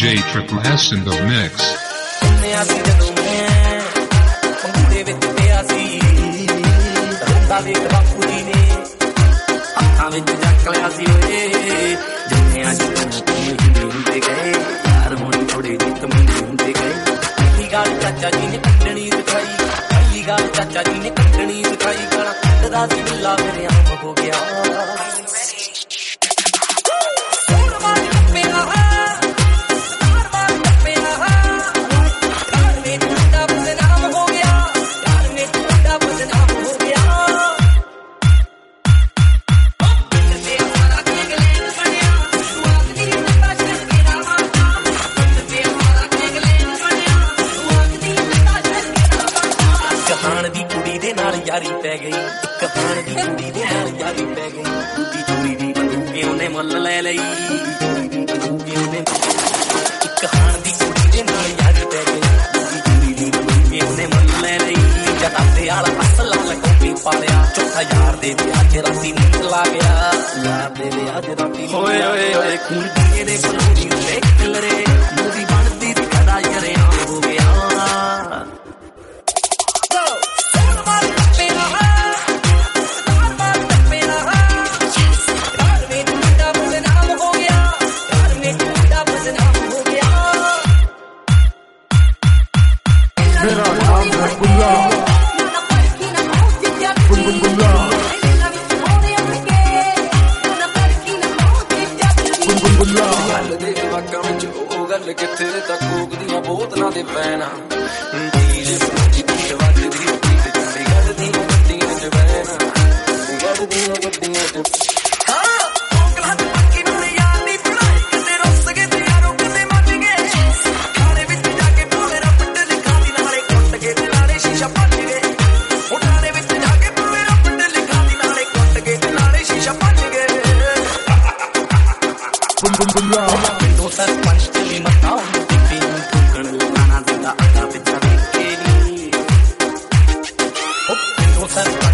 DJ Triple S in the mix. चाचा जी ने कटनी सिखाई, पहली गाल चाचा जी ने कटनी सिखाई, गाना कटदा सी बिल्ला मेरे आम हो गया। यारी पै गई एक खान दी कुड़ी दे नाल यारी पै गई, दूजी चोरी दी बंदूके उन्हें मुੱਲ ले लई, बंदूके उन्हें एक खान दी कुड़ी दे नाल यारी पै गई, दूजी चोरी दी बंदूके उन्हें मुੱਲ ले लई, जटाते आला असला लगोके पालिया, चौथा यार दे विआह च राती नींद ला गया, यार दे विआह च राती होए होए होए खून पीए दे बलूरी ते किलरे मूवी बनदी दी कदा यरे आम हो गया। मेरा नाम है बुल्ला, बुलबुल्ला, बुलबुल्ला। गल दे जवाकां विच ओह गल किथे तक कोकदियां बोतलां दे पैना, डीजे फौजी दी वजदी बीट चंडीगढ़ दी गड्डियां च बहना, चंडीगढ़ दी गड्डियां च पिंडों सरपंच चली मताओं ठोकण लगाना दिंदा आधा पिछा देखे नी, पिंडों सरपंच